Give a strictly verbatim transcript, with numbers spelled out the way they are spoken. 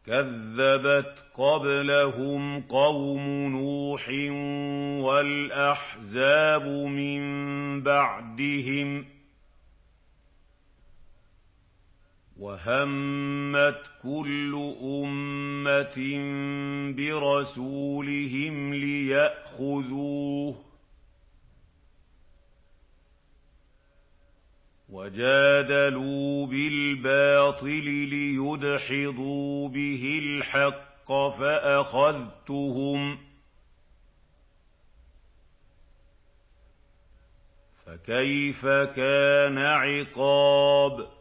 كَذَّبَتْ قَبْلَهُمْ قَوْمُ نُوحٍ وَالْأَحْزَابُ مِن بَعْدِهِمْ ۖ وَهَمَّتْ كُلُّ أُمَّةٍ بِرَسُولِهِمْ لِيَأْخُذُوهُ ۖ وَجَادَلُوا بِالْبَاطِلِ لِيُدْحِضُوا بِهِ الْحَقَّ فَأَخَذْتُهُمْ ۖ فَكَيْفَ كَانَ عِقَابِ